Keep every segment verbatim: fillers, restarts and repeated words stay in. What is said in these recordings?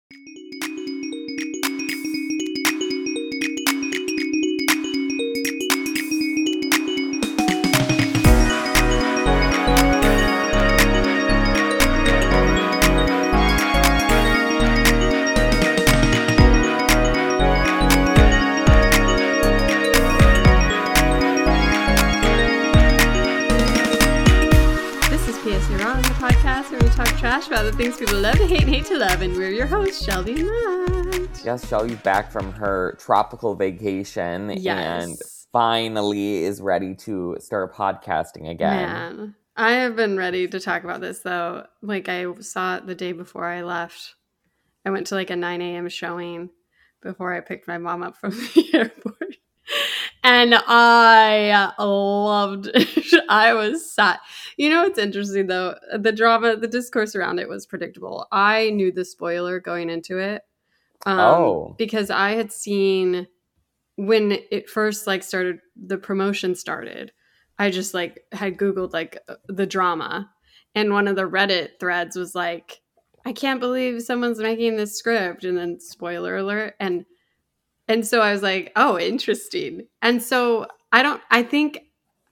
About the things people love to hate and hate to love, and we're your hosts, Shelby and Matt. Yes, Shelby's back from her tropical vacation yes. and finally is ready to start podcasting again. Man, I have been ready to talk about this though. Like I saw it the day before I left. I went to like a nine a.m. showing before I picked my mom up from the airport. And I loved it. I was sad. You know what's interesting, though? The drama, the discourse around it was predictable. I knew the spoiler going into it. Um, oh. Because I had seen when it first, like, started, the promotion started, I just, like, had Googled, like, the drama. And one of the Reddit threads was like, I can't believe someone's making this script. And then spoiler alert. And And so I was like, oh, interesting. And so I don't, I think,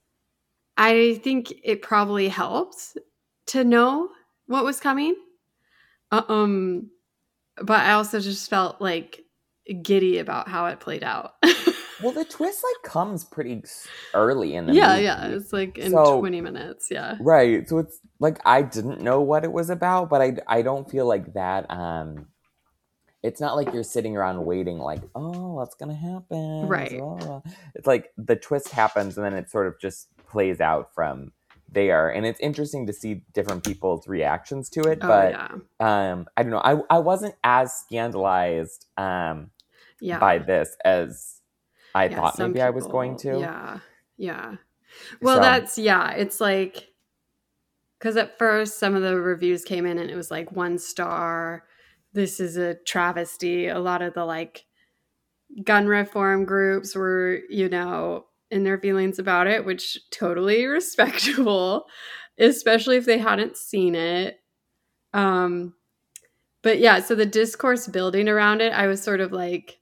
I think it probably helped to know what was coming. Uh, um, but I also just felt like giddy about how it played out. Well, the twist like comes pretty early in the yeah, movie. Yeah, it's like in so, twenty minutes, yeah. Right. So it's like, I didn't know what it was about, but I, I don't feel like that, um, it's not like you're sitting around waiting like, oh, what's going to happen? Right. It's like the twist happens and then it sort of just plays out from there. And it's interesting to see different people's reactions to it. Oh, but yeah. um, I don't know. I, I wasn't as scandalized um, yeah. by this as I yeah, thought maybe people, I was going to. Yeah. Yeah. Well, so, that's, yeah, it's like, because at first some of the reviews came in and it was like one star. This is a travesty. A lot of the like gun reform groups were, you know, in their feelings about it, which totally respectable, especially if they hadn't seen it. Um, but yeah, so the discourse building around it, I was sort of like,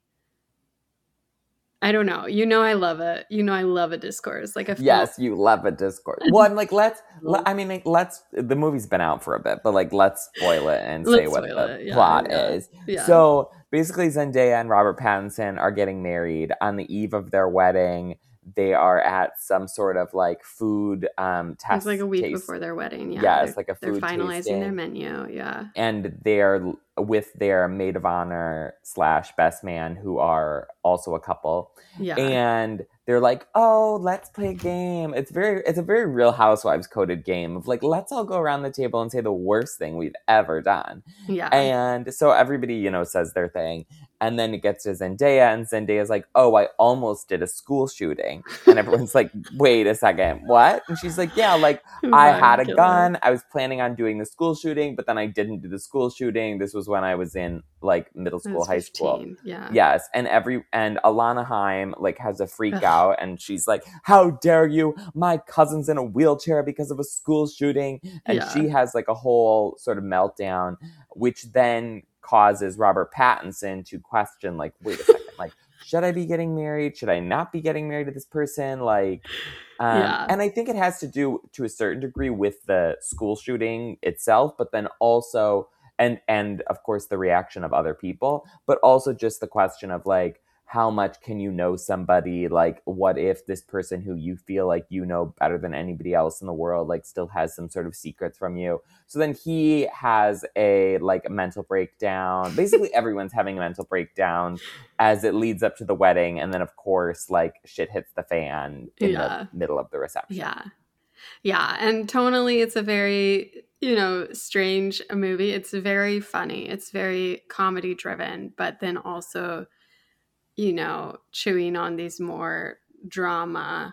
I don't know. You know, I love it. You know, I love a discourse. Like, a yes, you love a discourse. Well, I'm like, let's. let, I mean, like, let's. The movie's been out for a bit, but like, let's spoil it and let's say what the it. Yeah, plot yeah, is. Yeah. So basically, Zendaya and Robert Pattinson are getting married on the eve of their wedding. They are at some sort of like food um, test. It's like a week taste. before their wedding. Yeah, yeah, they're, it's like a They're food finalizing tasting. their menu. Yeah, and they're with their maid of honor slash best man, who are also a couple. Yeah, and they're like, oh, let's play a game. It's very, it's a very Real Housewives coded game of like, let's all go around the table and say the worst thing we've ever done. Yeah. And so everybody, you know, says their thing. And then it gets to Zendaya, and Zendaya's like, oh, I almost did a school shooting. And everyone's like, wait a second, what? And she's like, yeah, like, I had a gun. I was planning on doing the school shooting, but then I didn't do the school shooting. This was when I was in, like, middle school, high school. Yeah. Yes. And every, and Alana Haim, like, has a freak out, and she's like, how dare you? My cousin's in a wheelchair because of a school shooting. And yeah. she has, like, a whole sort of meltdown, which then causes Robert Pattinson to question, like, wait a second, like, should I be getting married? Should I not be getting married to this person? Like, um, yeah. and I think it has to do to a certain degree with the school shooting itself, but then also, and, and of course the reaction of other people, but also just the question of like, how much can you know somebody? Like, what if this person who you feel like you know better than anybody else in the world, like, still has some sort of secrets from you? So then he has a, like, a mental breakdown. Basically, everyone's having a mental breakdown as it leads up to the wedding. And then, of course, like, shit hits the fan in yeah. the middle of the reception. Yeah. Yeah. And tonally, it's a very, you know, strange movie. It's very funny. It's very comedy driven, but then also, you know, chewing on these more drama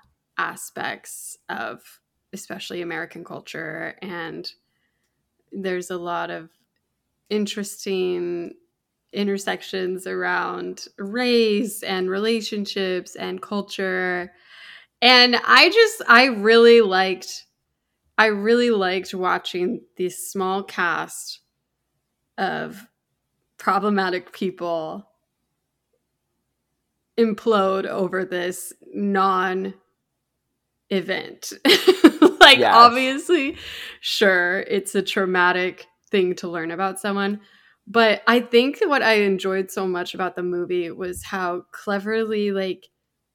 aspects of especially American culture. And there's a lot of interesting intersections around race and relationships and culture. And I just, I really liked, I really liked watching this small cast of problematic people implode over this non event. Like, Yes. obviously, sure, it's a traumatic thing to learn about someone. But I think what I enjoyed so much about the movie was how cleverly, like,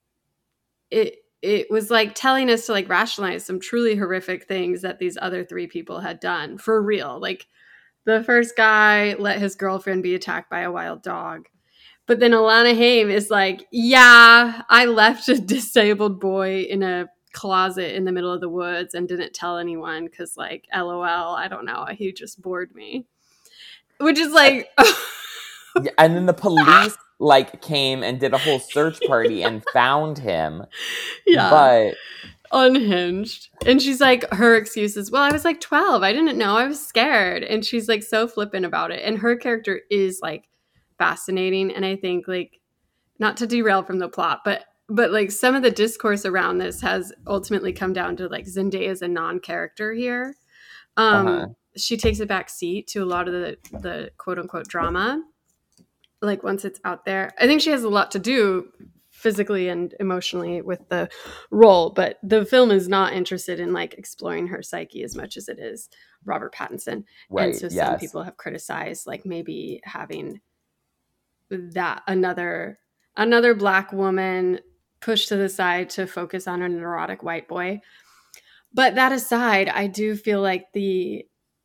it it was like telling us to like rationalize some truly horrific things that these other three people had done for real. Like, the first guy let his girlfriend be attacked by a wild dog. But then Alana Haim is like, yeah, I left a disabled boy in a closet in the middle of the woods and didn't tell anyone because, like, LOL, I don't know, he just bored me. Which is like... Yeah, and then the police, like, came and did a whole search party and found him. Yeah. But... unhinged. And she's like, her excuse is, well, I was like twelve. I didn't know. I was scared. And she's like so flippant about it. And her character is like fascinating. And I think, like, not to derail from the plot, but but like some of the discourse around this has ultimately come down to like Zendaya as a non-character here. Um, uh-huh. She takes a back seat to a lot of the the quote unquote drama. Like, once it's out there, I think she has a lot to do physically and emotionally with the role, but the film is not interested in like exploring her psyche as much as it is Robert Pattinson. Right, and so yes. Some people have criticized like maybe having that another another Black woman pushed to the side to focus on a neurotic white boy. But that aside, I do feel like the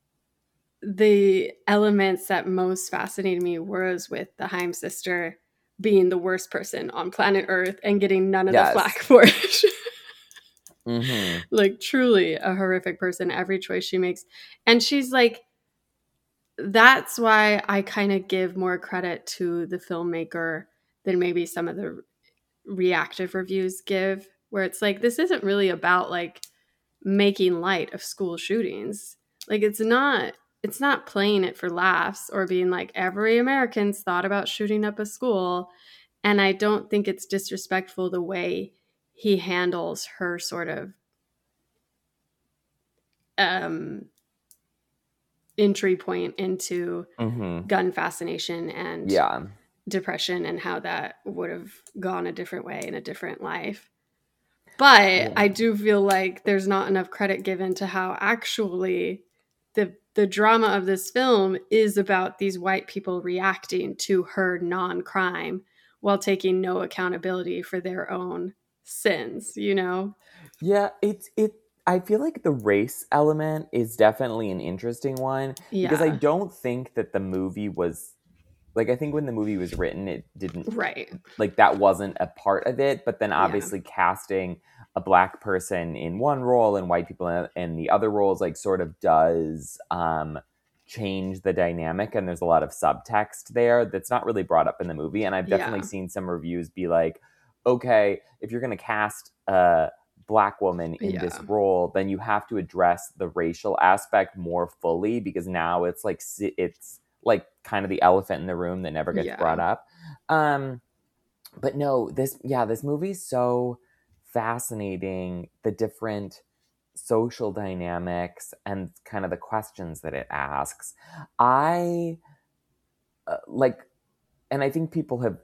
the elements that most fascinated me was with the Haim sister being the worst person on planet Earth and getting none of yes. the flack for it. mm-hmm. Like, truly a horrific person, every choice she makes. And she's like, that's why I kind of give more credit to the filmmaker than maybe some of the reactive reviews give, where it's like, this isn't really about like making light of school shootings. Like, it's not, it's not playing it for laughs or being like, every American's thought about shooting up a school. And I don't think it's disrespectful the way he handles her sort of um, entry point into mm-hmm. gun fascination and yeah. depression, and how that would have gone a different way in a different life. But yeah. I do feel like there's not enough credit given to how actually the the drama of this film is about these white people reacting to her non-crime while taking no accountability for their own sins, you know? Yeah, it's it I feel like the race element is definitely an interesting one. Yeah. Because I don't think that the movie was like, I think when the movie was written, it didn't right. like that wasn't a part of it. But then obviously yeah. casting a Black person in one role and white people in, in the other roles, like, sort of does um, change the dynamic. And there's a lot of subtext there that's not really brought up in the movie. And I've definitely yeah. seen some reviews be like, okay, if you're going to cast a Black woman in yeah. this role, then you have to address the racial aspect more fully, because now it's like, it's like kind of the elephant in the room that never gets yeah. brought up. Um, but no, this, yeah, this movie's so fascinating, the different social dynamics and kind of the questions that it asks. I uh, like, and I think people have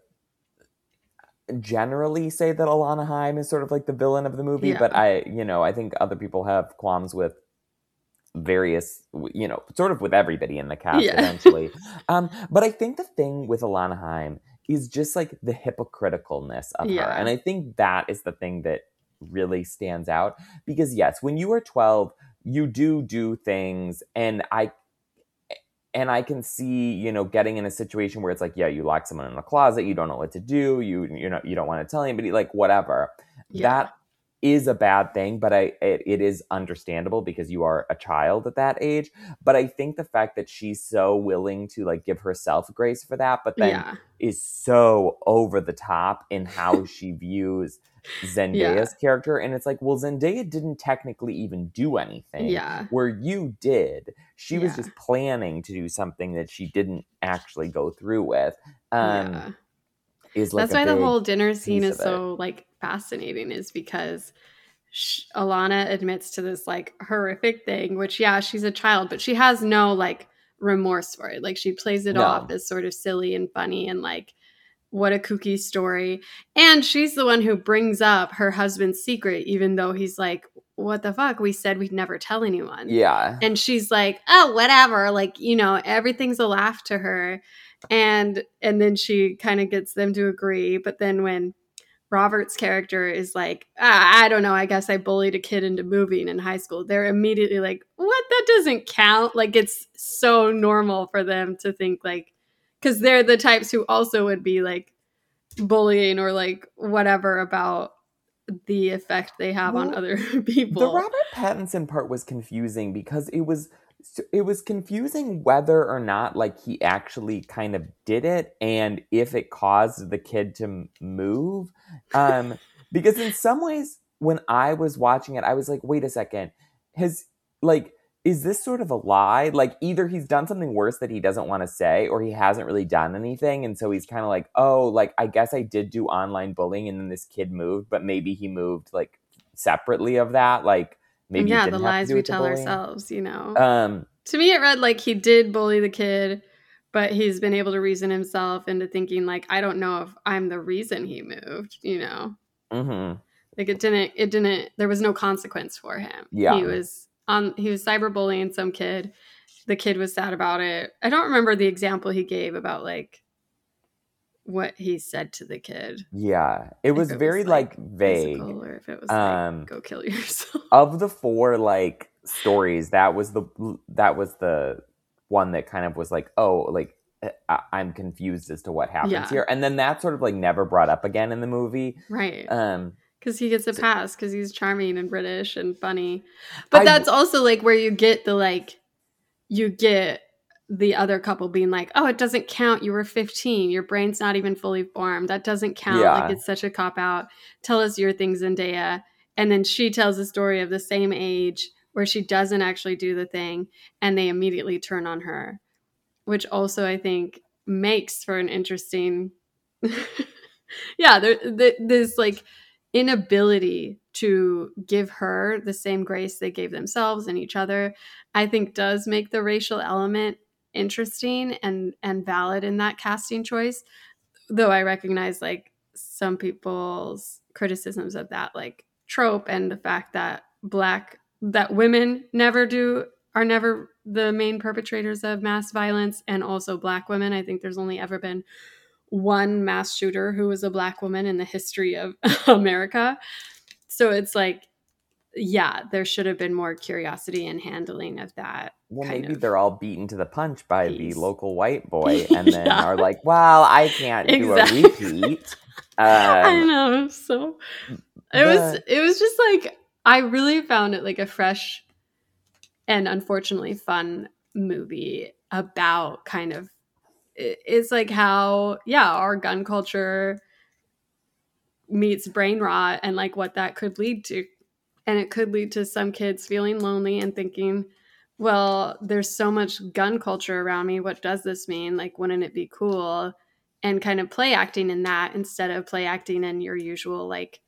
generally say that Alana Haim is sort of like the villain of the movie, yeah. but I, you know, I think other people have qualms with various, you know, sort of with everybody in the cast yeah. eventually. Um, but I think the thing with Alana Haim is just like the hypocriticalness of yeah. her. And I think that is the thing that really stands out, because yes, when you are twelve, you do do things, and I and I can see, you know, getting in a situation where it's like, yeah, you lock someone in a closet, you don't know what to do, you you know, you don't want to tell anybody, like, whatever. Yeah. That is a bad thing, but I it, it is understandable because you are a child at that age. But I think the fact that she's so willing to like give herself grace for that, but then yeah. is so over the top in how she views Zendaya's yeah. character. And it's like, well, Zendaya didn't technically even do anything. Yeah. Where you did. She yeah. was just planning to do something that she didn't actually go through with. Um, yeah. Is like That's why the whole dinner scene is so like fascinating, is because sh- Alana admits to this like horrific thing, which yeah, she's a child, but she has no like remorse for it. Like, she plays it No. off as sort of silly and funny and like, what a kooky story. And she's the one who brings up her husband's secret, even though he's like, what the fuck? We said we'd never tell anyone. Yeah. And she's like, oh, whatever. Like, you know, everything's a laugh to her. And and then she kind of gets them to agree. But then when Robert's character is like, ah, I don't know, I guess I bullied a kid into moving in high school, they're immediately like, what? That doesn't count. Like, it's so normal for them to think like, because they're the types who also would be like bullying or like whatever about the effect they have well, on other people. The Robert Pattinson part was confusing because it was it was confusing whether or not like he actually kind of did it and if it caused the kid to move. Um, because in some ways, when I was watching it, I was like, wait a second, his like. Is this sort of a lie? Like, either he's done something worse that he doesn't want to say, or he hasn't really done anything. And so he's kind of like, oh, like, I guess I did do online bullying and then this kid moved, but maybe he moved, like, separately of that. Like, maybe yeah, it didn't the lies have to do we with tell the bullying. ourselves, you know. Um, to me, it read like he did bully the kid, but he's been able to reason himself into thinking, like, I don't know if I'm the reason he moved, you know. Mm-hmm. Like, it didn't, it didn't, there was no consequence for him. Yeah. He was... Um, he was cyberbullying some kid. The kid was sad about it. I don't remember the example he gave about like what he said to the kid. Yeah, it was it very was, like, like vague. Or if it was um, like, go kill yourself. Of the four like stories, that was the that was the one that kind of was like, oh, like I- I'm confused as to what happens yeah. here, and then that sort of like never brought up again in the movie, right? Um. Because he gets a pass because he's charming and British and funny. But I, that's also like where you get the like, you get the other couple being like, oh, it doesn't count. You were fifteen. Your brain's not even fully formed. That doesn't count. Yeah. Like, it's such a cop out. Tell us your thing, Zendaya. And then she tells a story of the same age where she doesn't actually do the thing. And they immediately turn on her, which also I think makes for an interesting, yeah, there, there, there's like, inability to give her the same grace they gave themselves and each other, I think does make the racial element interesting and and valid in that casting choice. Though I recognize like some people's criticisms of that like trope and the fact that black that women never do are never the main perpetrators of mass violence, and also black women. I think there's only ever been one mass shooter who was a black woman in the history of America. So it's like, yeah, there should have been more curiosity and handling of that. Well, kind maybe of they're all beaten to the punch by piece. the local white boy and then Yeah. are like, well, I can't Exactly. do a repeat. Um, I know. So it the- was, it was just like, I really found it like a fresh and unfortunately fun movie about kind of, it's like how, yeah, our gun culture meets brain rot and like what that could lead to. And it could lead to some kids feeling lonely and thinking, well, there's so much gun culture around me. What does this mean? Like, wouldn't it be cool? And kind of play acting in that instead of play acting in your usual, like,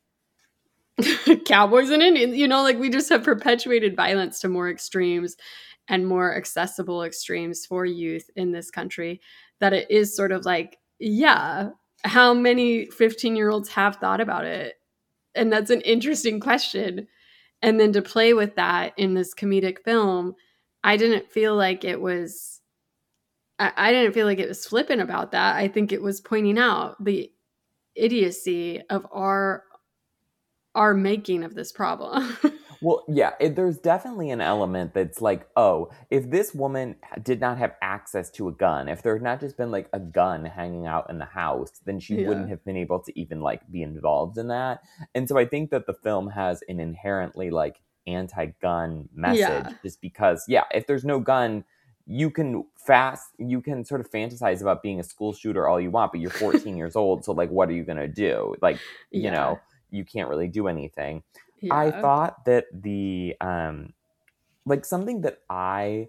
cowboys and Indians. You know, like, we just have perpetuated violence to more extremes and more accessible extremes for youth in this country, that it is sort of like, yeah, how many fifteen-year-olds have thought about it? And that's an interesting question. And then to play with that in this comedic film, I didn't feel like it was, I, I didn't feel like it was flippant about that. I think it was pointing out the idiocy of our, our making of this problem. Well, yeah, it, there's definitely an element that's like, oh, if this woman did not have access to a gun, if there had not just been like a gun hanging out in the house, then she Yeah. wouldn't have been able to even like be involved in that. And so I think that the film has an inherently like anti-gun message, Yeah. just because, yeah, if there's no gun, you can fast, you can sort of fantasize about being a school shooter all you want, but you're fourteen years old, so like, what are you gonna do? Like, you Yeah. know, you can't really do anything. Yeah. I thought that the um like something that I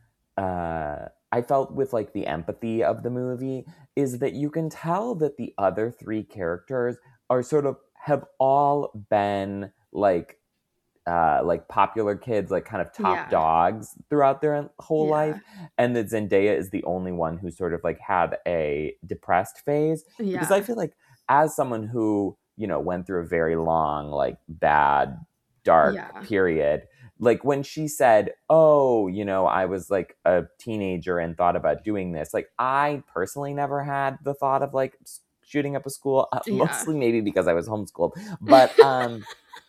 uh I felt with like the empathy of the movie is that you can tell that the other three characters are sort of have all been like uh, like popular kids, like kind of top Yeah. dogs throughout their whole Yeah. life, and that Zendaya is the only one who sort of like had a depressed phase. Because I Yeah. feel like as someone who, you know, went through a very long, like bad, dark Yeah. period, like when she said, oh, you know, I was like a teenager and thought about doing this, like I personally never had the thought of like s- shooting up a school, uh, Yeah. mostly maybe because I was homeschooled, but um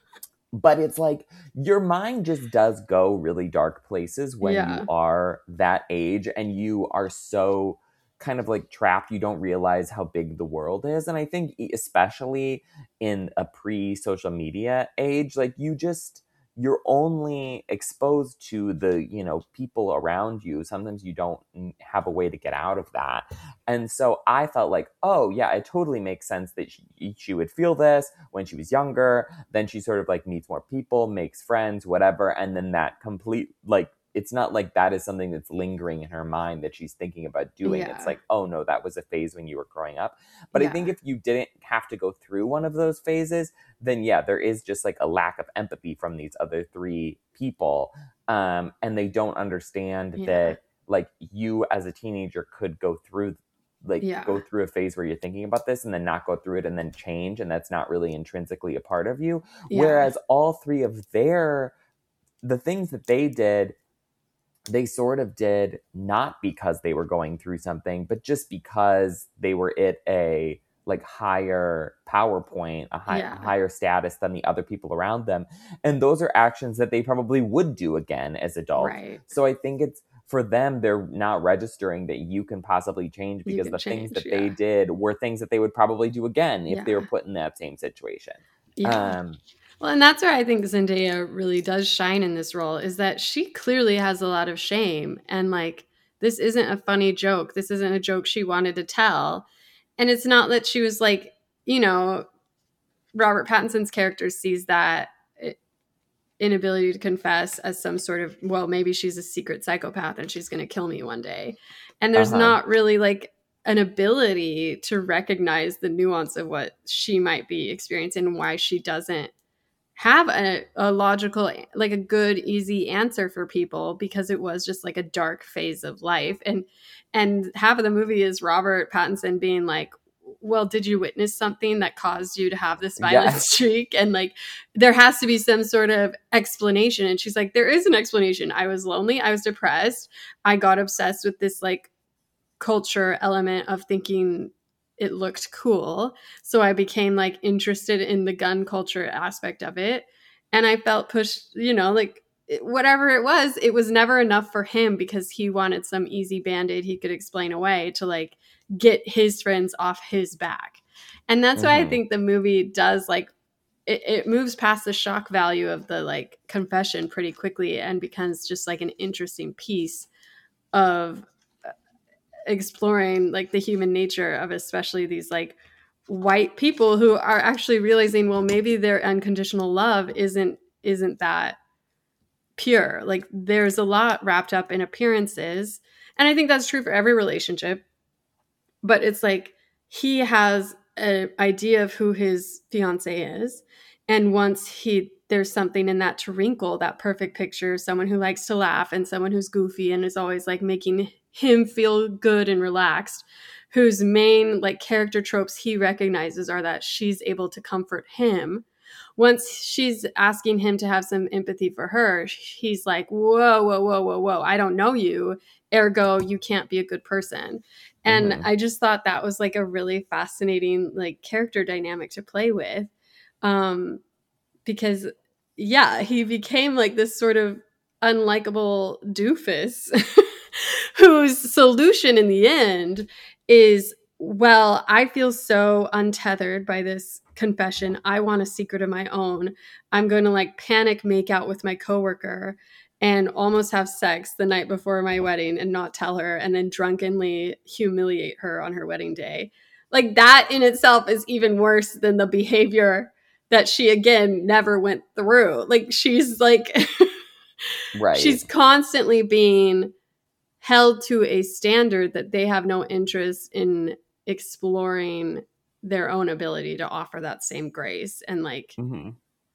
but it's like your mind just does go really dark places when you Yeah. are that age and you are so kind of like trapped. You don't realize how big the world is. And I think e- especially in a pre-social media age, like you just you're only exposed to the, you know, people around you. Sometimes you don't n- have a way to get out of that. And so I felt like, oh yeah, it totally makes sense that she, she would feel this when she was younger. Then she sort of like meets more people, makes friends, whatever. And then that complete, like, it's not like that is something that's lingering in her mind that she's thinking about doing. It's Yeah. like, oh no, that was a phase when you were growing up. But I think Yeah. if you didn't have to go through one of those phases, then yeah, there is just like a lack of empathy from these other three people. Um, and they don't understand Yeah. that like you as a teenager could go through like go Yeah. through a phase where you're thinking about this and then not go through it and then change, and that's not really intrinsically a part of you. Yeah. Whereas all three of their the things that they did, they sort of did not because they were going through something, but just because they were at a like higher power point, a, high, a Yeah. higher status than the other people around them. And those are actions that they probably would do again as adults. Right. So I think it's for them, they're not registering that you can possibly change You because can the things change. that they Yeah. did were things that they would probably do again if they were Yeah. put in that same situation. Yeah. Um, Well, and that's where I think Zendaya really does shine in this role, is that she clearly has a lot of shame. And like, this isn't a funny joke. This isn't a joke she wanted to tell. And it's not that she was like, you know, Robert Pattinson's character sees that eh, inability to confess as some sort of, well, maybe she's a secret psychopath and she's going to kill me one day. And there's uh-huh. not really like an ability to recognize the nuance of what she might be experiencing and why she doesn't have a, a logical, like a good, easy answer for people, because it was just like a dark phase of life. And and half of the movie is Robert Pattinson being like, well, did you witness something that caused you to have this violent Yes. streak? And like, there has to be some sort of explanation. And she's like, there is an explanation. I was lonely. I was depressed. I got obsessed with this like culture element of thinking it looked cool. So I became like interested in the gun culture aspect of it. And I felt pushed, you know, like it- whatever it was, it was never enough for him because he wanted some easy band-aid he could explain away to like get his friends off his back. And that's why I Mm-hmm. think the movie does like it, it moves past the shock value of the like confession pretty quickly and becomes just like an interesting piece of exploring like the human nature of especially these like white people who are actually realizing, well, maybe their unconditional love isn't isn't that pure. Like there's a lot wrapped up in appearances, and I think that's true for every relationship. But it's like he has an idea of who his fiance is, and once he there's something in that to wrinkle that perfect picture, someone who likes to laugh and someone who's goofy and is always like making him feel good and relaxed, whose main like character tropes he recognizes are that she's able to comfort him. Once she's asking him to have some empathy for her, he's like, whoa, whoa, whoa, whoa, whoa, I don't know you, ergo you can't be a good person. And Mm-hmm. I just thought that was like a really fascinating like character dynamic to play with. Um, because yeah, he became like this sort of unlikable doofus whose solution in the end is, well, I feel so untethered by this confession. I want a secret of my own. I'm going to like panic make out with my coworker and almost have sex the night before my wedding and not tell her, and then drunkenly humiliate her on her wedding day. Like that in itself is even worse than the behavior that she again never went through. Like she's like Right. she's constantly being held to a standard that they have no interest in exploring their own ability to offer that same grace and like Mm-hmm.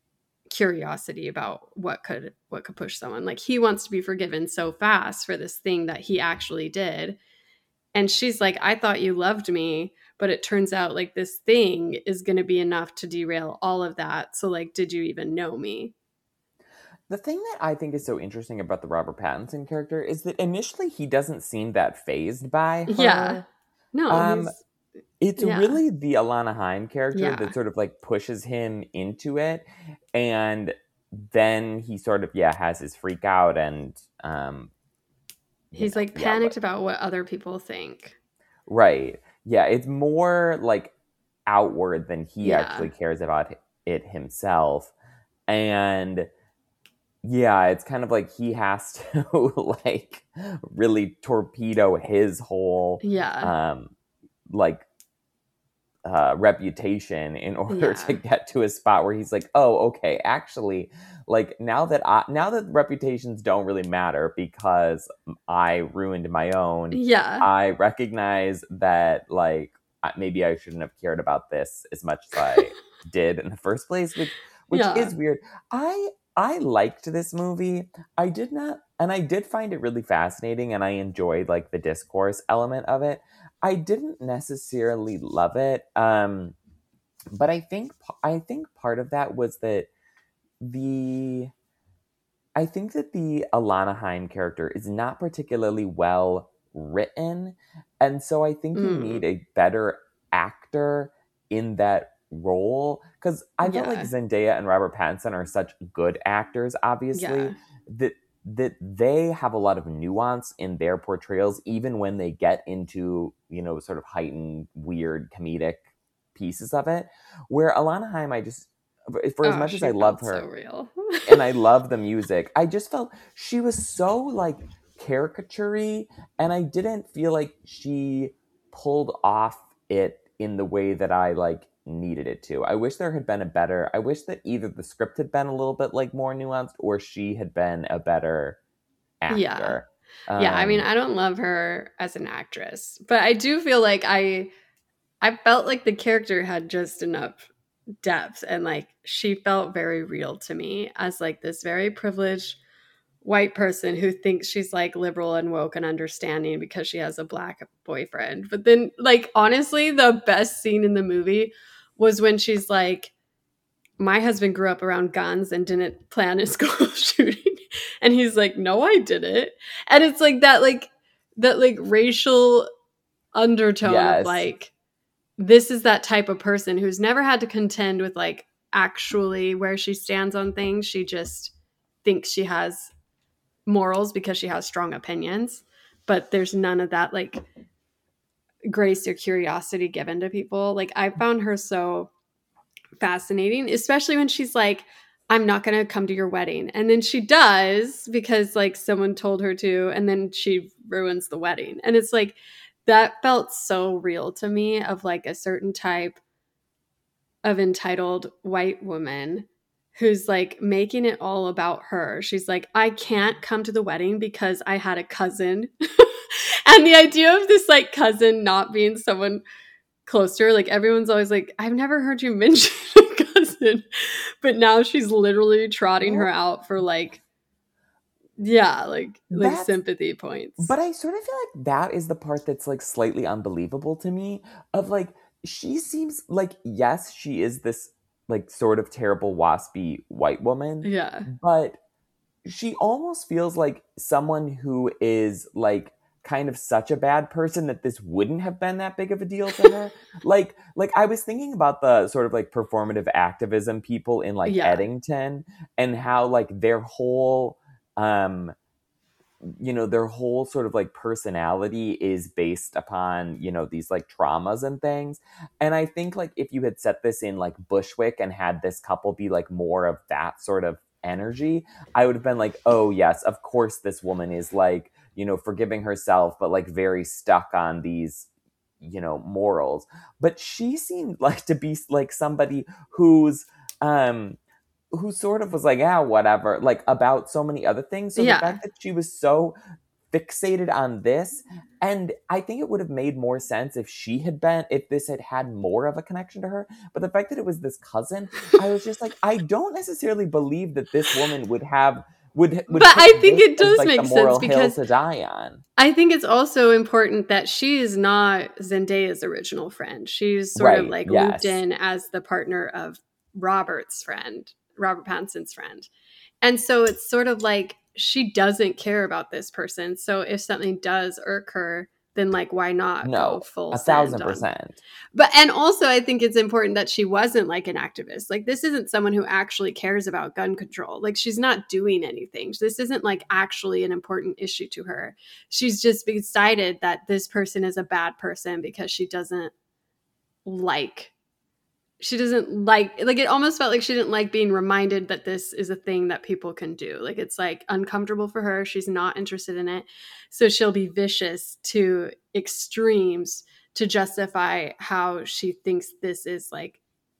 curiosity about what could what could push someone. Like he wants to be forgiven so fast for this thing that he actually did. And she's like, I thought you loved me, but it turns out like this thing is going to be enough to derail all of that. So like, did you even know me? The thing that I think is so interesting about the Robert Pattinson character is that initially he doesn't seem that fazed by Yeah. her. No, Um, he's it's yeah. really the Alana Haim character Yeah. that sort of like pushes him into it. And then he sort of, yeah, has his freak out and, um, you He's know, like yeah, panicked but- about what other people think. right. Yeah, it's more like outward than he Yeah. actually cares about it himself. And yeah, it's kind of like he has to like really torpedo his whole Yeah. um like uh reputation in order Yeah. to get to a spot where he's like, oh, okay, actually, like now that I now that reputations don't really matter because I ruined my own, Yeah. I recognize that like I- maybe I shouldn't have cared about this as much as I did in the first place, which which Yeah. is weird. I I liked this movie. I did not, and I did find it really fascinating, and I enjoyed like the discourse element of it. I didn't necessarily love it, um, but I think I think part of that was that the I think that the Alana Haim character is not particularly well written, and so I think you Mm. need a better actor in that role, because I felt like Yeah. Zendaya and Robert Pattinson are such good actors, obviously, Yeah. that that they have a lot of nuance in their portrayals, even when they get into, you know, sort of heightened, weird, comedic pieces of it. Where Alana Haim, I just, for as Oh, much as she I love felt her, so real. and I love the music, I just felt she was so like caricature-y, and I didn't feel like she pulled off it in the way that I like needed it to. I wish there had been a better, I wish that either the script had been a little bit like more nuanced or she had been a better Yeah. actor. Yeah, I mean, Um, I don't love her as an actress, but I do feel like I I felt like the character had just enough depth, and like she felt very real to me as like this very privileged white person who thinks she's like liberal and woke and understanding because she has a black boyfriend. But then like honestly, the best scene in the movie was when she's like, my husband grew up around guns and didn't plan a school shooting. And he's like, no, I didn't. And it's like that, like, that, like, racial undertone of yes. like, this is that type of person who's never had to contend with like actually where she stands on things. She just thinks she has morals because she has strong opinions. But there's none of that, like, grace or curiosity given to people. Like, I found her so fascinating, especially when she's like, I'm not going to come to your wedding. And then she does because like someone told her to, and then she ruins the wedding. And it's like, that felt so real to me of like a certain type of entitled white woman who's like making it all about her. She's like, I can't come to the wedding because I had a cousin. And the idea of this like cousin not being someone close to her, like everyone's always like, I've never heard you mention a cousin, but now she's literally trotting Well, her out for like, yeah, like like that's, sympathy points. but I sort of feel like that is the part that's like slightly unbelievable to me, of like, she seems like, yes, she is this like sort of terrible waspy white woman, Yeah, but she almost feels like someone who is like kind of such a bad person that this wouldn't have been that big of a deal to her. like like I was thinking about the sort of like performative activism people in like yeah, Eddington, and how like their whole um you know, their whole sort of like personality is based upon, you know, these like traumas and things. And I think like if you had set this in like Bushwick and had this couple be like more of that sort of energy, I would have been like, oh yes, of course this woman is like, you know, forgiving herself, but like very stuck on these, you know, morals. But she seemed like to be like somebody who's um who sort of was like, yeah, whatever, like about so many other things. So the yeah, fact that she was so fixated on this. And I think it would have made more sense if she had been, if this had had more of a connection to her. But the fact that it was this cousin, I was just like, I don't necessarily believe that this woman would have, would, would but I pick think this it does as, like, make the moral sense hill because to die on. I think it's also important that she is not Zendaya's original friend. She's sort Right, of like yes. looped in as the partner of Robert's friend, Robert Pattinson's friend. And so it's sort of like she doesn't care about this person. So if something does irk her, then like why not No, go full a send thousand on- percent. But and also I think it's important that she wasn't like an activist. Like this isn't someone who actually cares about gun control. Like she's not doing anything. This isn't like actually an important issue to her. She's just decided that this person is a bad person because she doesn't like she doesn't like like it almost felt like she didn't like being reminded that this is a thing that people can do. Like it's like uncomfortable for her. She's not interested in it. So she'll be vicious to extremes to justify how she thinks this is like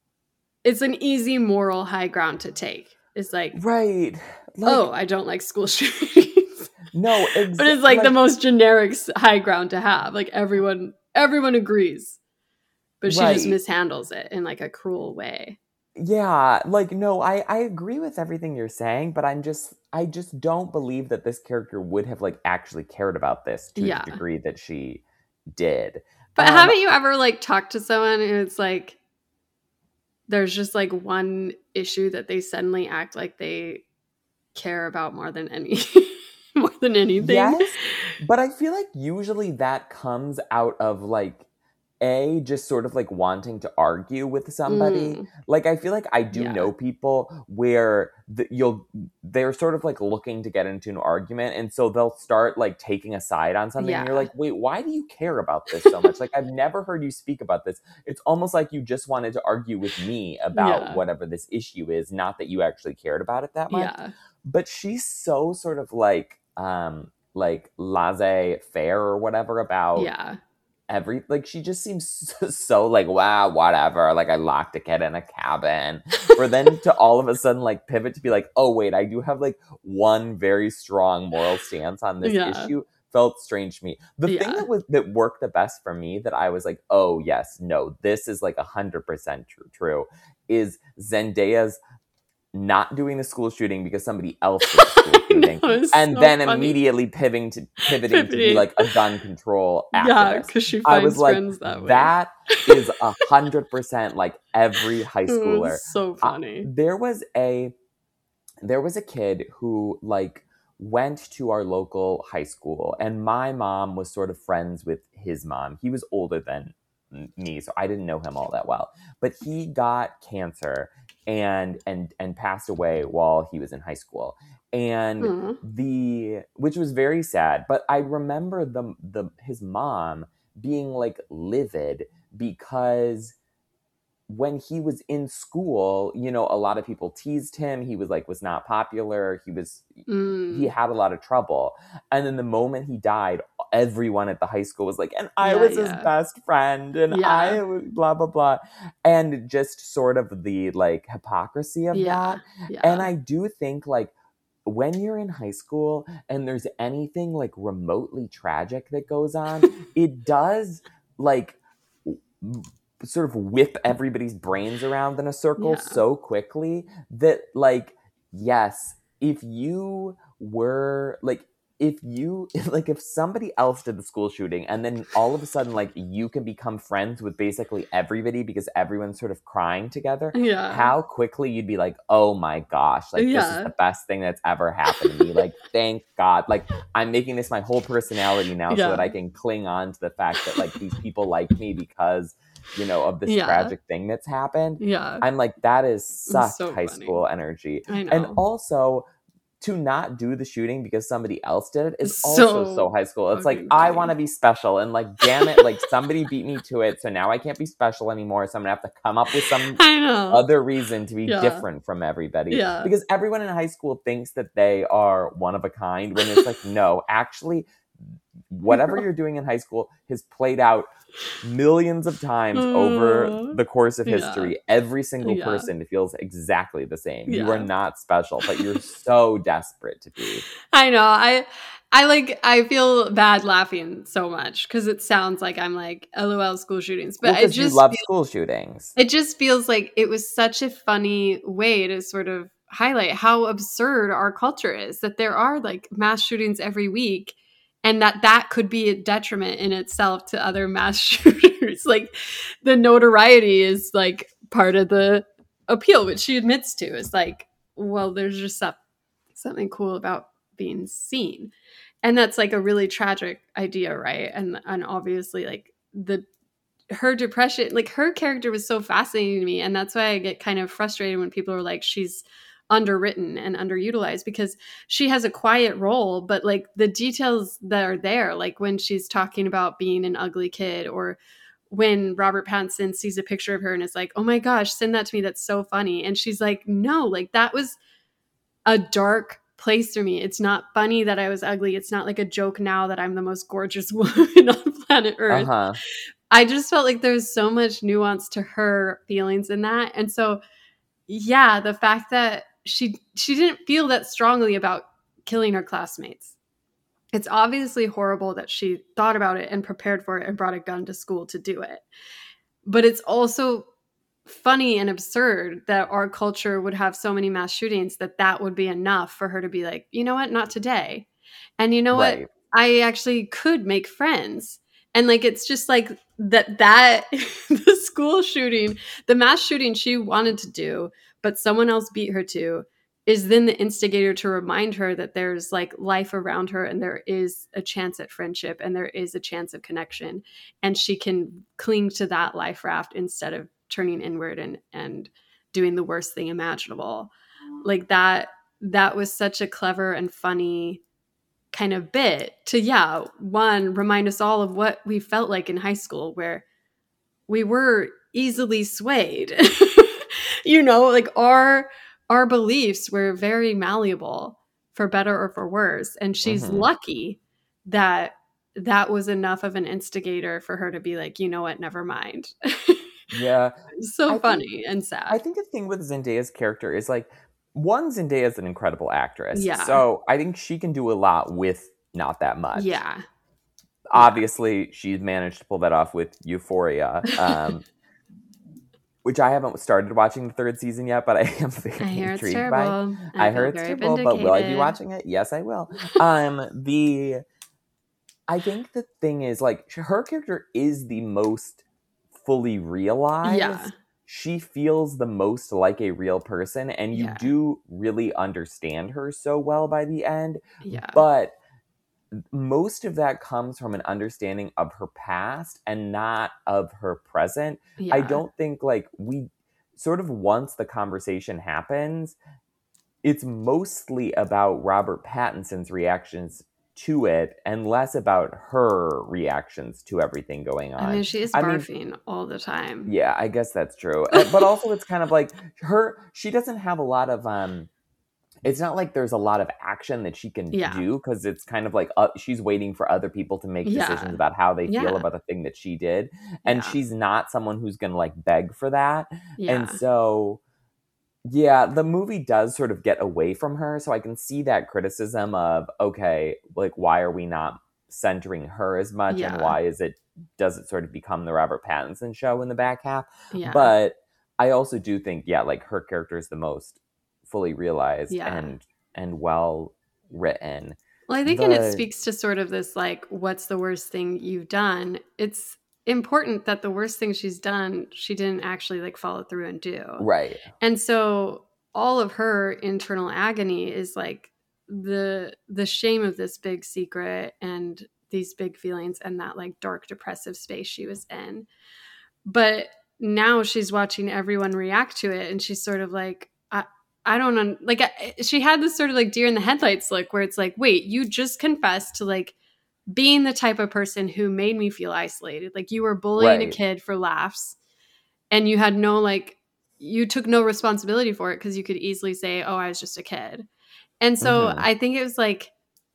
it's an easy moral high ground to take. It's like Right. Like, oh, I don't like school shootings. no, exactly. But it's like, like the most generic high ground to have. Like everyone everyone agrees. But she right. just mishandles it in like a cruel way. Yeah, like no, I I agree with everything you're saying, but I'm just I just don't believe that this character would have like actually cared about this to Yeah. the degree that she did. But um, haven't you ever like talked to someone and it's like there's just like one issue that they suddenly act like they care about more than any more than anything? Yes, but I feel like usually that comes out of like A, just sort of like wanting to argue with somebody. Mm. Like I feel like I do Yeah. know people where the, you'll they're sort of like looking to get into an argument, and so they'll start like taking a side on something. Yeah. And you're like, wait, why do you care about this so much? Like I've never heard you speak about this. It's almost like you just wanted to argue with me about Yeah. whatever this issue is, not that you actually cared about it that much. Yeah. But she's so sort of like um like laissez-faire or whatever about Yeah. every like she just seems so, so like wow whatever, like I locked a kid in a cabin for then to all of a sudden like pivot to be like, oh wait, I do have like one very strong moral stance on this Yeah. issue. Felt strange to me. The Yeah. thing that was that worked the best for me, that I was like, oh yes, no, this is like a hundred percent true true is Zendaya's not doing the school shooting because somebody else did the school shooting, know, it's and so then funny. immediately pivoting to pivoting to be Pivoting. like a gun control activist. Yeah, because she I finds was like, friends that way. that is a hundred percent like every high It schooler. was so Uh, funny. there was a there was a kid who like went to our local high school, and my mom was sort of friends with his mom. He was older than me, so I didn't know him all that well, but he got cancer and and and passed away while he was in high school. And Mm. the which was very sad, but I remember the the his mom being like livid because when he was in school, you know, a lot of people teased him. He was like was not popular. He was Mm. he had a lot of trouble. And then the moment he died, everyone at the high school was like, and I Yeah, was his yeah. best friend, and Yeah. I was blah blah blah. And just sort of the like hypocrisy of Yeah. that. Yeah. And I do think like when you're in high school and there's anything like remotely tragic that goes on, it does like w- sort of whip everybody's brains around in a circle Yeah. so quickly that like, yes, if you were like, if you like if somebody else did the school shooting and then all of a sudden like you can become friends with basically everybody because everyone's sort of crying together, Yeah. how quickly you'd be like, oh my gosh, like this Yeah. is the best thing that's ever happened to me. Like, thank God. Like, I'm making this my whole personality now so Yeah. that I can cling on to the fact that like these people like me because, you know, of this Yeah. tragic thing that's happened. Yeah. I'm like, that is such so high funny. school energy. I know. And also, to not do the shooting because somebody else did it is also So so high school. It's like, fucking I funny. want to be special, and like, damn it, like somebody beat me to it, so now I can't be special anymore. So I'm gonna have to come up with some I know. other reason to be Yeah. different from everybody. Yeah. Because everyone in high school thinks that they are one of a kind, when it's like, no, actually, whatever you're doing in high school has played out millions of times over Uh, the course of yeah. history. Every single Yeah. person feels exactly the same. You Yeah. are not special, but you're so desperate to be. I know. I I like I feel bad laughing so much because it sounds like I'm like LOL school shootings, but Well, it because you just love feels, school shootings. it just feels like it was such a funny way to sort of highlight how absurd our culture is, that there are like mass shootings every week, and that that could be a detriment in itself to other mass shooters. Like the notoriety is like part of the appeal, which she admits to, is like, well, there's just some, something cool about being seen. And that's like a really tragic idea, right? And and obviously like the her depression, like her character was so fascinating to me, and that's why I get kind of frustrated when people are like she's underwritten and underutilized, because she has a quiet role, but like the details that are there, like when she's talking about being an ugly kid, or when Robert Pattinson sees a picture of her and is like, oh my gosh, send that to me, that's so funny, and she's like, no, like that was a dark place for me. It's not funny that I was ugly. It's not like a joke now that I'm the most gorgeous woman on planet Earth. Uh-huh. I just felt like there's so much nuance to her feelings in that. And so, yeah, the fact that she she didn't feel that strongly about killing her classmates. It's obviously horrible that she thought about it and prepared for it and brought a gun to school to do it. But it's also funny and absurd that our culture would have so many mass shootings that that would be enough for her to be like, you know what, not today. And you know Right. what, I actually could make friends. And like, it's just like that, that the school shooting, the mass shooting she wanted to do, but someone else beat her to, is then the instigator to remind her that there's like life around her, and there is a chance at friendship, and there is a chance of connection. And she can cling to that life raft instead of turning inward and, and doing the worst thing imaginable. Like that, that was such a clever and funny kind of bit to, yeah, one, remind us all of what we felt like in high school, where we were easily swayed. You know, like our our beliefs were very malleable, for better or for worse. And she's Mm-hmm. lucky that that was enough of an instigator for her to be like, you know what, never mind. Yeah. So I funny think, and sad. I think the thing with Zendaya's character is like, one, Zendaya is an incredible actress. Yeah. So I think she can do a lot with not that much. Yeah. Obviously, she's managed to pull that off with Euphoria, um, which I haven't started watching the third season yet, but I am very I hear it's intrigued terrible. by. I, I heard feel it's very terrible, but will I be vindicated. watching it? Yes, I will. Um, the I think the thing is, like, her character is the most fully realized. Yeah. She feels the most like a real person, and you Yeah. do really understand her so well by the end. Yeah. But most of that comes from an understanding of her past and not of her present. Yeah. I don't think, like, we sort of, once the conversation happens, it's mostly about Robert Pattinson's reactions to it and less about her reactions to everything going on. I mean, she is I mean, barfing all the time. yeah, I guess that's true. Uh, But also, it's kind of like her, she doesn't have a lot of, um, it's not like there's a lot of action that she can Yeah. do, because it's kind of like uh, she's waiting for other people to make Yeah. decisions about how they feel Yeah. about the thing that she did. And Yeah. she's not someone who's going to like beg for that. Yeah. And so, yeah, the movie does sort of get away from her. So I can see that criticism of, okay, like, why are we not centering her as much? Yeah. And why is it, does it sort of become the Robert Pattinson show in the back half? Yeah. But I also do think, yeah, like, her character is the most fully realized Yeah. and and well written. Well, I think, and it The- speaks to sort of this, like, what's the worst thing you've done? It's important that the worst thing she's done, she didn't actually like follow through and do. Right. And so all of her internal agony is like the the shame of this big secret and these big feelings and that like dark depressive space she was in. But now she's watching everyone react to it, and she's sort of like, I, I don't know. Like, I, she had this sort of like deer in the headlights look where it's like, wait, you just confessed to like being the type of person who made me feel isolated. Like, you were bullying Right. a kid for laughs, and you had no, like, you took no responsibility for it because you could easily say, oh, I was just a kid. And so Mhm. I think it was like,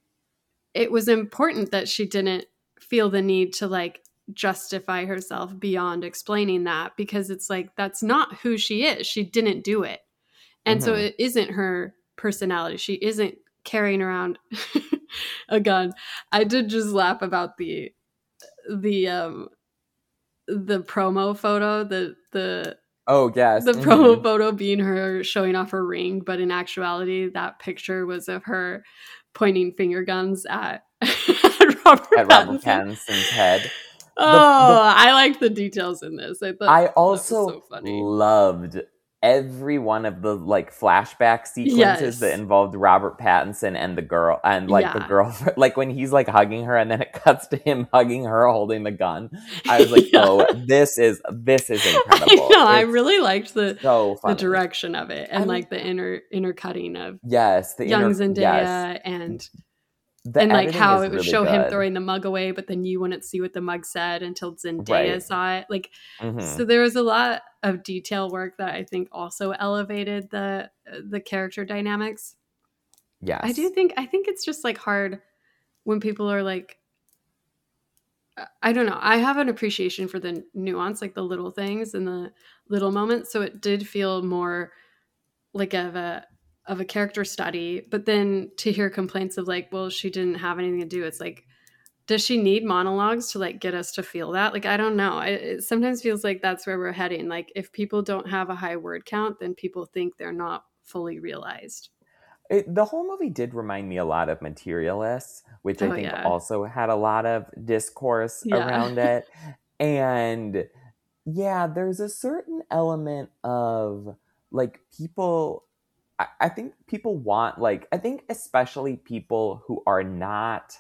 it was important that she didn't feel the need to like justify herself beyond explaining that, because it's like, that's not who she is. She didn't do it. And so Mhm. it isn't her personality. She isn't carrying around a gun. I did just laugh about the the um the promo photo, the the Oh yes. the promo Mm-hmm. photo being her showing off her ring, but in actuality, that picture was of her pointing finger guns at, at Robert At Robert Pattinson. Pattinson's head. Oh, The the I like the details in this. I thought I that was so also funny. loved every one of the like flashback sequences that Yes. involved Robert Pattinson and the girl and like the Yeah. girl like when he's like hugging her and then it cuts to him hugging her holding the gun. I was like, Yeah. "Oh, this is this is I incredible." know. I It's really liked the so the funny. direction of it and I mean, like the inner inner cutting of yes, the young inner yes. Zendaya and The and like editing how is it would really show him good. throwing the mug away, but then you wouldn't see what the mug said until Zendaya Right. saw it. Like, Mhm. so there was a lot of detail work that I think also elevated the the character dynamics. Yes. I do think I think it's just like hard when people are like, I don't know. I have an appreciation for the nuance, like the little things and the little moments. So it did feel more like of a of a character study. But then to hear complaints of like, well, she didn't have anything to do. It's like, does she need monologues to like get us to feel that? Like, I don't know. I, it sometimes feels like that's where we're heading. Like, if people don't have a high word count, then people think they're not fully realized. It, the whole movie did remind me a lot of Materialists, which I Oh, think yeah. also had a lot of discourse Yeah. around it. And yeah, there's a certain element of like people, I, I think people want, like, I think especially people who are not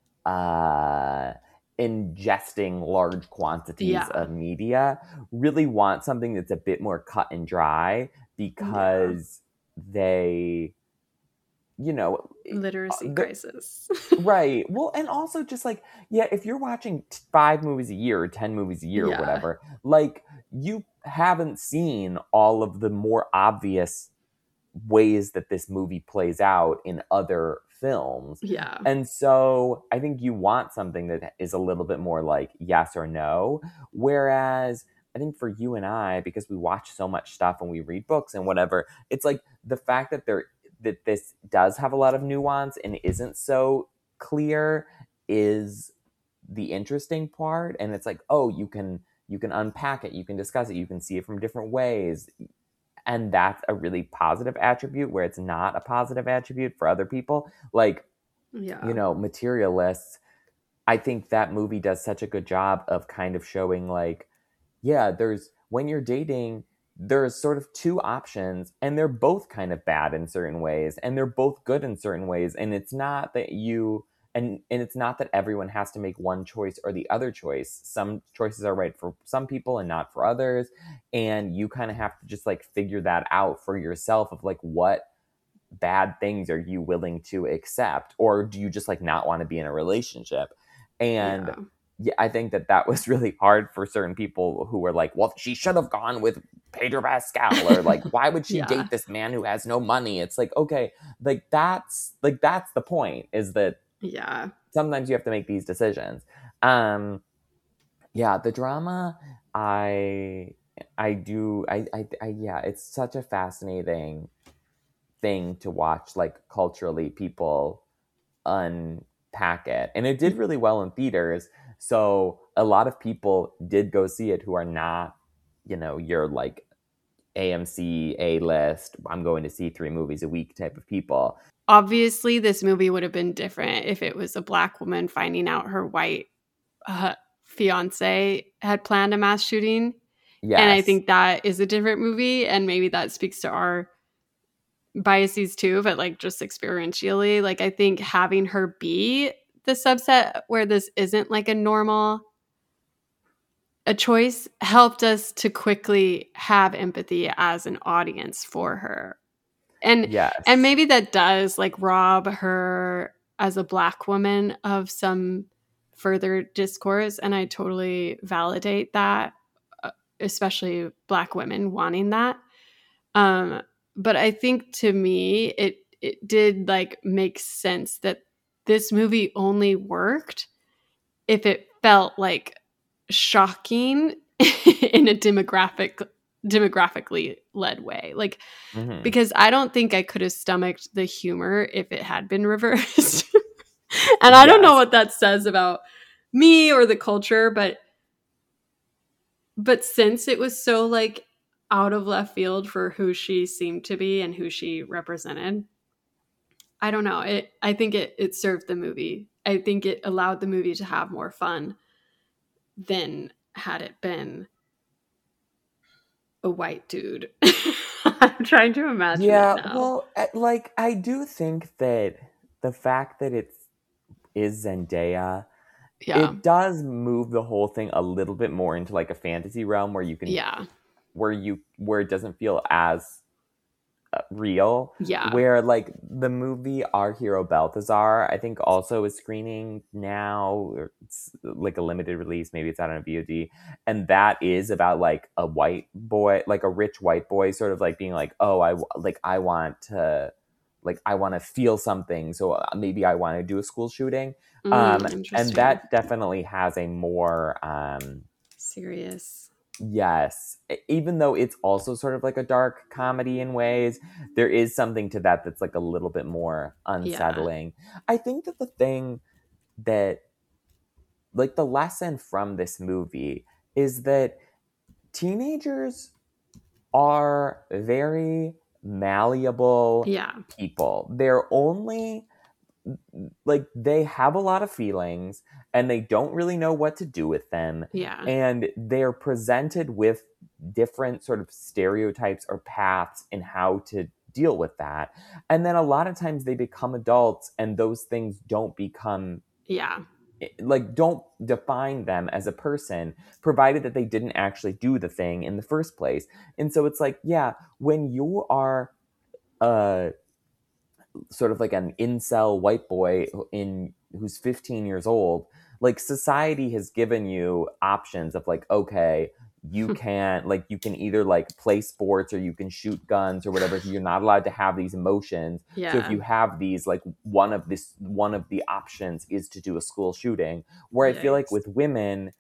uh, ingesting large quantities Yeah. of media really want something that's a bit more cut and dry because they you know, Literacy the, crisis. right. Well, and also just like, yeah, if you're watching t- five movies a year or ten movies a year Yeah. or whatever, like you haven't seen all of the more obvious ways that this movie plays out in other films. Yeah. And so I think you want something that is a little bit more like yes or no. Whereas I think for you and I, because we watch so much stuff and we read books and whatever, it's like the fact that there that this does have a lot of nuance and isn't so clear is the interesting part. And it's like, oh, you can you can unpack it, you can discuss it, you can see it from different ways. And that's a really positive attribute where it's not a positive attribute for other people. Like, Yeah. you know, Materialists, I think that movie does such a good job of kind of showing like, yeah, there's when you're dating, there's sort of two options and they're both kind of bad in certain ways and they're both good in certain ways. And it's not that you and and it's not that everyone has to make one choice or the other choice. Some choices are right for some people and not for others. And you kind of have to just like figure that out for yourself of like what bad things are you willing to accept, or do you just like not want to be in a relationship? And Yeah. yeah, I think that that was really hard for certain people who were like, well, she should have gone with Pedro Pascal, or like, why would she Yeah. date this man who has no money? It's like, okay, like that's like that's the point, is that Yeah. sometimes you have to make these decisions. Um, yeah, the drama, I I do I, I I yeah, it's such a fascinating thing to watch, like culturally people unpack it. And it did really well in theaters. So a lot of people did go see it who are not, you know, your like A M C, A-list, I'm going to see three movies a week type of people. Obviously, this movie would have been different if it was a Black woman finding out her white uh, fiance had planned a mass shooting. Yes. And I think that is a different movie. And maybe that speaks to our biases too, but like just experientially. Like, I think having her be the subset where this isn't like a normal a choice helped us to quickly have empathy as an audience for her. And yes. and maybe that does like rob her as a Black woman of some further discourse, and I totally validate that, especially Black women wanting that. Um, but I think to me it it did like make sense that this movie only worked if it felt like shocking in a demographic demographically led way. Like, Mhm. because I don't think I could have stomached the humor if it had been reversed. And I don't know Yes. what that says about me or the culture, but but since it was so like out of left field for who she seemed to be and who she represented, I don't know. It I think it it served the movie. I think it allowed the movie to have more fun than had it been a white dude. I'm trying to imagine it Yeah, now. well, uh, like I do think that the fact that it's is Zendaya, Yeah. it does move the whole thing a little bit more into like a fantasy realm where you can Yeah. where you where it doesn't feel as uh, real. Yeah. Where like the movie Our Hero Balthazar, I think also is screening now. Or it's like a limited release, maybe it's out on a V O D, and that is about like a white boy, like a rich white boy, sort of like being like, oh, I w- like I want to. Like I want to feel something, so uh, maybe I want to do a school shooting, um, Mm, and interesting. that definitely has a more um, Serious. yes, e- even though it's also sort of like a dark comedy in ways, there is something to that that's like a little bit more Yeah. unsettling. I think that the thing that, like, the lesson from this movie is that teenagers are very malleable Yeah. people. They're only like they have a lot of feelings and they don't really know what to do with them, Yeah. and they're presented with different sort of stereotypes or paths in how to deal with that, and then a lot of times they become adults and those things don't become Yeah. like don't define them as a person, provided that they didn't actually do the thing in the first place. And so it's like, yeah, when you are uh sort of like an incel white boy in who's fifteen years old, like society has given you options of like, okay, you can like you can either like play sports or you can shoot guns or whatever. You're not allowed to have these emotions. So if Yeah. you have these, like one of this one of the options is to do a school shooting. Where I feel like Yikes. with women,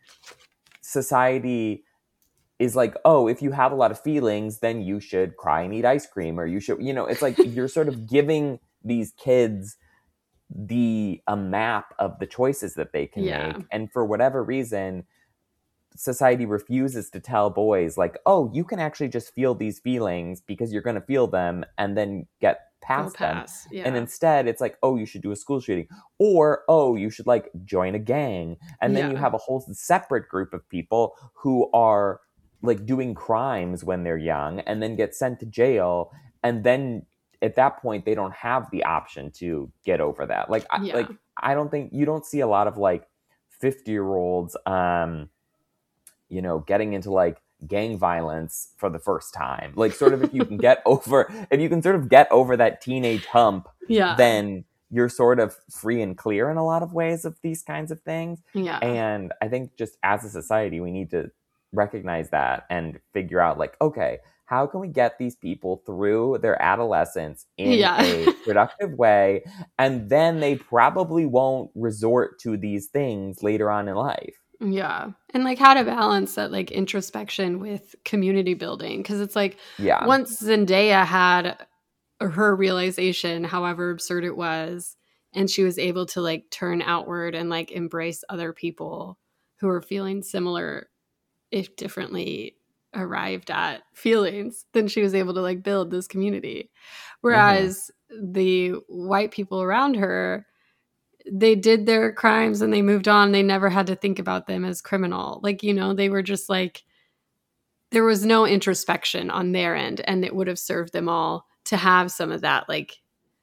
society is like, oh, if you have a lot of feelings, then you should cry and eat ice cream, or you should, you know, it's like you're sort of giving these kids the a map of the choices that they can Yeah. make. And for whatever reason, society refuses to tell boys like, oh, you can actually just feel these feelings because you're going to feel them and then get Go past them. pass. Yeah. And instead it's like, oh, you should do a school shooting, or oh, you should like join a gang. And then you Yeah. have a whole separate group of people who are like doing crimes when they're young and then get sent to jail, and then at that point they don't have the option to get over that. Like I, Yeah. like I don't think you don't see a lot of like fifty year olds um you know getting into like gang violence for the first time. Like sort of if you can get over if you can sort of get over that teenage hump, Yeah. then you're sort of free and clear in a lot of ways of these kinds of things. Yeah. And I think just as a society we need to recognize that and figure out like, okay, how can we get these people through their adolescence in Yeah. a productive way, and then they probably won't resort to these things later on in life. Yeah. And like how to balance that like introspection with community building. Cause it's like Yeah. once Zendaya had her realization, however absurd it was, and she was able to like turn outward and like embrace other people who are feeling similar, if differently arrived at feelings, then she was able to like build this community. Whereas mm-hmm. the white people around her, they did their crimes and they moved on. They never had to think about them as criminal. Like, you know, they were just like, there was no introspection on their end, and it would have served them all to have some of that, like,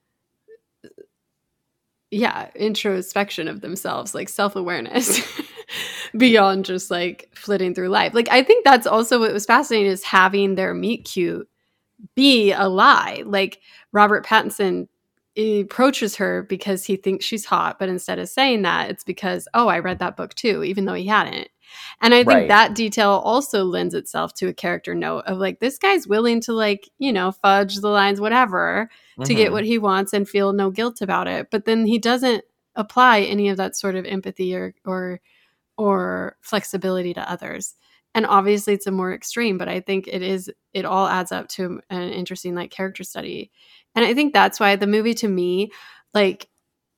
yeah, introspection of themselves, like self-awareness beyond just like flitting through life. Like, I think that's also what was fascinating, is having their meet cute be a lie. Like Robert Pattinson approaches her because he thinks she's hot, but instead of saying that, it's because, oh, I read that book too, even though he hadn't. And I think Right. that detail also lends itself to a character note of like, this guy's willing to like, you know, fudge the lines, whatever, to Mm-hmm. get what he wants and feel no guilt about it. But then he doesn't apply any of that sort of empathy or or or flexibility to others. And obviously it's a more extreme, but I think it is, it all adds up to an interesting like character study. And I think that's why the movie to me, like,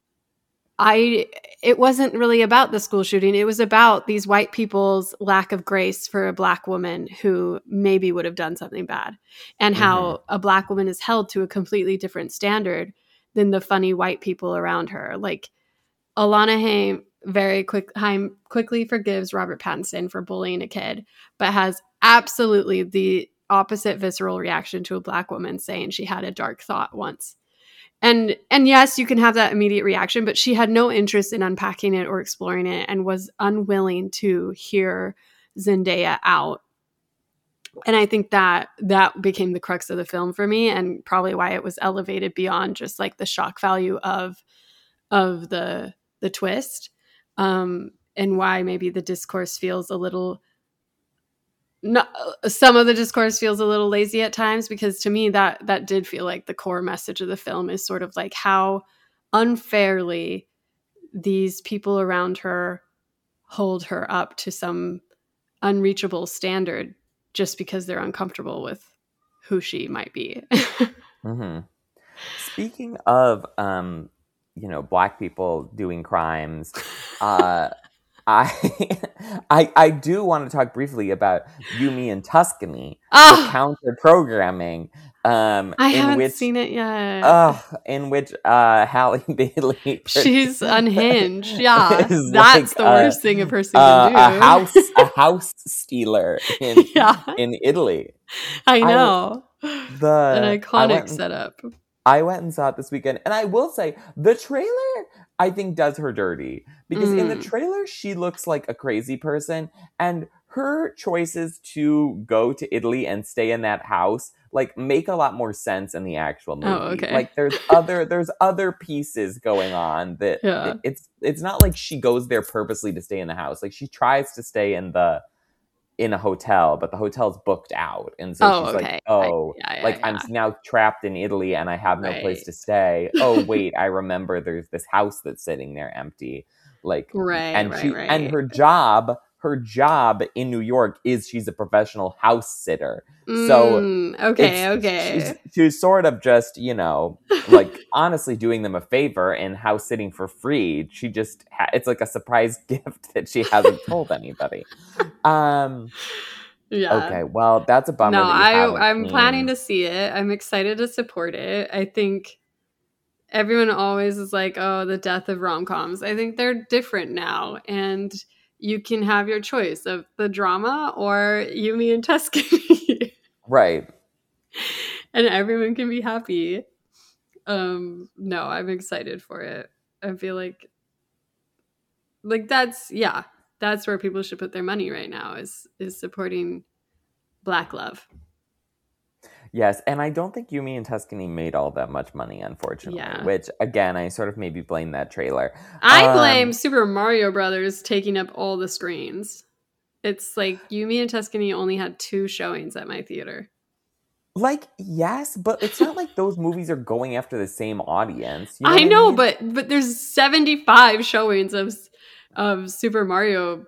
I, it wasn't really about the school shooting. It was about these white people's lack of grace for a black woman who maybe would have done something bad, and how Mhm. a black woman is held to a completely different standard than the funny white people around her. Like, Alana Haim very quick Haim quickly forgives Robert Pattinson for bullying a kid, but has absolutely the opposite visceral reaction to a black woman saying she had a dark thought once. And and yes, you can have that immediate reaction, but she had no interest in unpacking it or exploring it, and was unwilling to hear Zendaya out. And I think that that became the crux of the film for me, and probably why it was elevated beyond just like the shock value of of the the twist, um, and why maybe the discourse feels a little. Not, some of the discourse feels a little lazy at times, because to me that that did feel like the core message of the film is sort of like how unfairly these people around her hold her up to some unreachable standard just because they're uncomfortable with who she might be. Mm-hmm. Speaking of, um, you know, black people doing crimes, uh, I, I, I do want to talk briefly about You, Me, and Tuscany, oh, the counter programming, um, I in haven't which, seen it yet. uh, in which uh, Halle Bailey, she's unhinged. Yeah, that's like the a, worst thing a person uh, can do. a house, a house stealer in yeah, in Italy. I know. I, the An iconic and, setup. I went and saw it this weekend, and I will say the trailer, I think, does her dirty, because mm. in the trailer she looks like a crazy person, and her choices to go to Italy and stay in that house like make a lot more sense in the actual movie. Oh, okay. Like there's other there's other pieces going on that yeah. it, it's it's not like she goes there purposely to stay in the house. Like she tries to stay in the in a hotel, but the hotel's booked out. And so oh, she's okay. like, oh, I, yeah, yeah, like yeah. I'm now trapped in Italy and I have no right. place to stay. Oh, wait, I remember there's this house that's sitting there empty. Like, right, and right, she, right. and her job, her job in New York is she's a professional house sitter. Mm, so okay, okay. She's, she's sort of just, you know, like honestly doing them a favor and house sitting for free. She just, ha- it's like a surprise gift that she hasn't told anybody. Um, yeah. Okay, well, that's a bummer. No, that you I, I'm seen. planning to see it. I'm excited to support it. I think everyone always is like, oh, the death of rom-coms. I think they're different now, and you can have your choice of the drama or You, Me, and Tuscany. Right. And everyone can be happy. Um, no, I'm excited for it. I feel like, like that's, yeah, that's where people should put their money right now, is is supporting Black love. Yes, and I don't think You, Me, and Tuscany made all that much money, unfortunately. Yeah. Which, again, I sort of maybe blame that trailer. I um, blame Super Mario Brothers taking up all the screens. It's like You, Me, and Tuscany only had two showings at my theater. Like, yes, but it's not like those movies are going after the same audience. You know I know, I mean? but but there's seventy-five showings of of Super Mario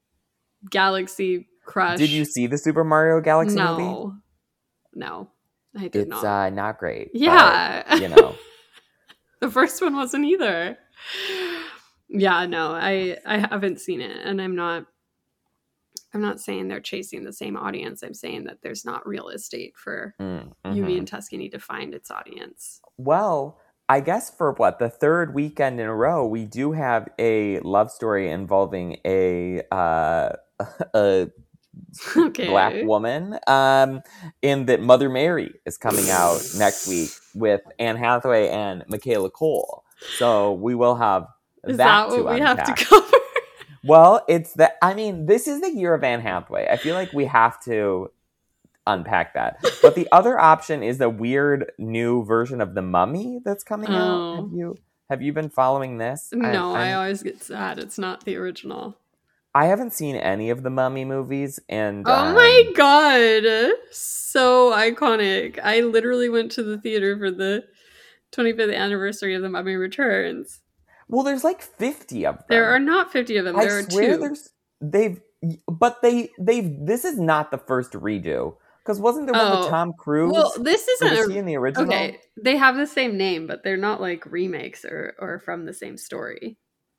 Galaxy Crush. Did you see the Super Mario Galaxy no. movie? No, I did it's, not. It's uh, not great. Yeah. But, you know. The first one wasn't either. Yeah, no, I, I haven't seen it, and I'm not I'm not saying they're chasing the same audience. I'm saying that there's not real estate for mm-hmm. You, Me, and Tuscany to find its audience. Well, I guess for what, the third weekend in a row, we do have a love story involving a uh, a okay. Black woman. Um, in that Mother Mary is coming out next week with Anne Hathaway and Michaela Cole. So we will have is that, that to what we unpack. have to cover? Well, it's that. I mean, this is the year of Anne Hathaway. I feel like we have to unpack that. But the other option is a weird new version of The Mummy that's coming oh. out. Have you have you been following this? No, I, I always get sad. It's not the original. I haven't seen any of the Mummy movies, and oh um, my god, so iconic! I literally went to the theater for the twenty-fifth anniversary of The Mummy Returns. Well, there's like fifty of them. There are not fifty of them. I there are swear two. There's they've But they they've this is not the first redo. Because wasn't there one Oh. with Tom Cruise? Well, this Or isn't was a, he in the original? okay. They have the same name, but they're not like remakes or or from the same story.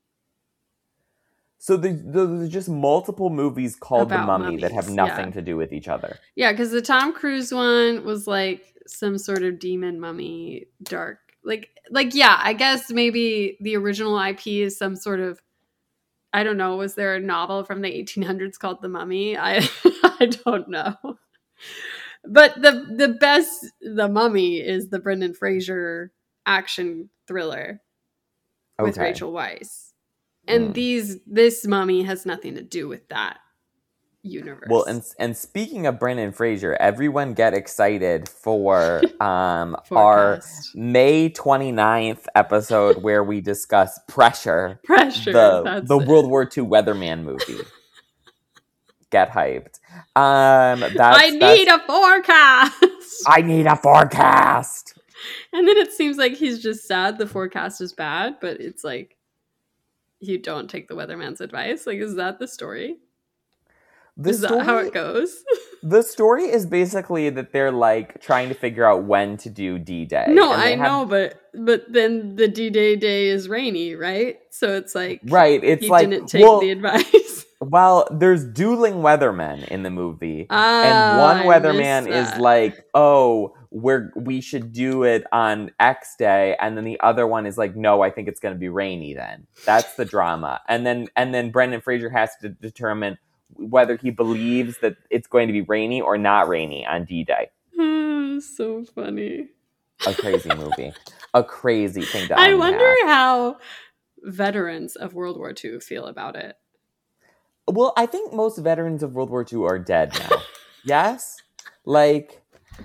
So there's, there's just multiple movies called About The Mummy that have mummies, nothing yeah. to do with each other. Yeah, because the Tom Cruise one was like some sort of demon mummy, dark. Like, like yeah, I guess maybe the original I P is some sort of, I don't know, was there a novel from the eighteen hundreds called The Mummy? I I don't know. But the the best The Mummy is the Brendan Fraser action thriller with Okay. Rachel Weisz. And Mm. these this Mummy has nothing to do with that universe. Well, and and speaking of Brendan Fraser, everyone get excited for um our Forecast. May twenty-ninth episode where we discuss Pressure, Pressure. the that's the it. World War Two weatherman movie. Get hyped. Um, that's, I need that's, a forecast. I need a forecast. And then it seems like he's just sad the forecast is bad, but it's like you don't take the weatherman's advice. Like, is that the story? The is story, that how it goes? The story is basically that they're like trying to figure out when to do D-Day. No, And they I have- know, but but then the D-Day day is rainy, right? So it's like right. It's he like didn't take well, the advice. well, there's dueling weathermen in the movie, Ah, and one I weatherman missed is that. like, "Oh, we're we should do it on X day," and then the other one is like, "No, I think it's going to be rainy." Then that's the drama, and then and then Brendan Fraser has to determine whether he believes that it's going to be rainy or not rainy on D-Day. So funny. A crazy movie. A crazy thing to I unpack. wonder how veterans of World War Two feel about it. Well, I think most veterans of World War Two are dead now. Yes? Like,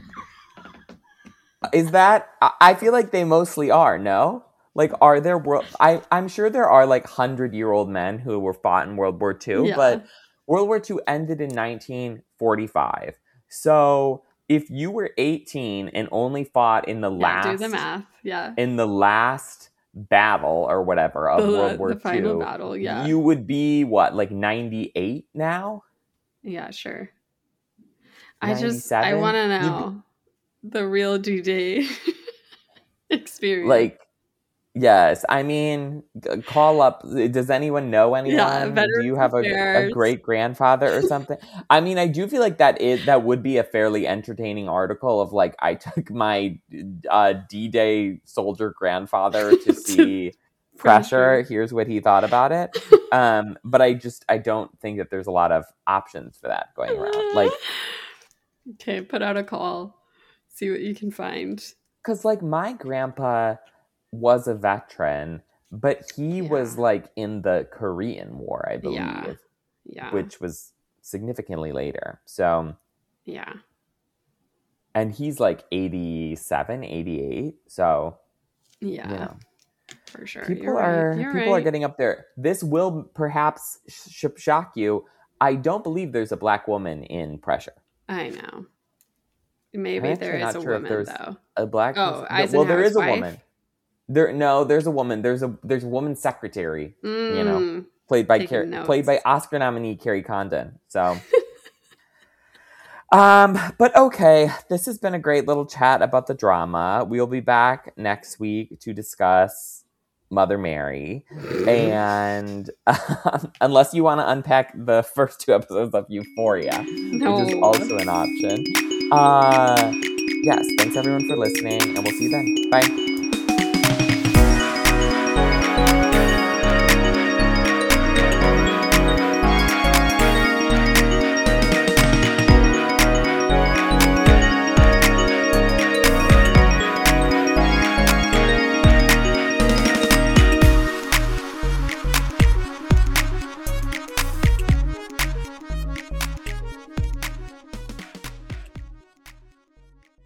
is that... I- I feel like they mostly are, no? Like, are there... World? I, I'm sure there are, like, hundred-year-old men who were fought in World War Two, Yeah. but World War Two ended in nineteen forty-five. So, if you were eighteen and only fought in the Yeah, last... do the math. Yeah. in the last battle or whatever of The, World War the final Two, battle, yeah. you would be, what, like ninety-eight now? Yeah, sure. I just, I ninety-seven? want to You'd know the real D-Day experience. Like, yes. I mean, g- call up. Does anyone know anyone? Yeah, Do Veterans you have a, a Affairs. great grandfather or something? I mean, I do feel like that is that would be a fairly entertaining article of like I took my uh, D-Day soldier grandfather to see Pressure. Here's what he thought about it. Um, but I just I don't think that there's a lot of options for that going around. Like, okay, put out a call. See what you can find. because like my grandpa was a veteran, but he Yeah. was like in the Korean War, I believe, Yeah. Yeah. which was significantly later. So, yeah. and he's like eighty-seven, eighty-eight. So, Yeah. you know, For sure. people You're are right. You're people right. are getting up there. This will perhaps sh- shock you. I don't believe there's a black woman in Pressure. I know. Maybe I'm there actually is not a sure if woman there's though. a black. Oh, person- well, there Eisenhower's is a wife? woman. There, no, there's a woman. There's a there's a woman secretary. You know. Mm. Played by Taking Car- notes. played by Oscar nominee Carrie Condon. So, um, but okay, this has been a great little chat about the drama. We'll be back next week to discuss Mother Mary, and um, unless you want to unpack the first two episodes of Euphoria, No. which is also an option. Uh, yes, thanks everyone for listening, and we'll see you then. Bye.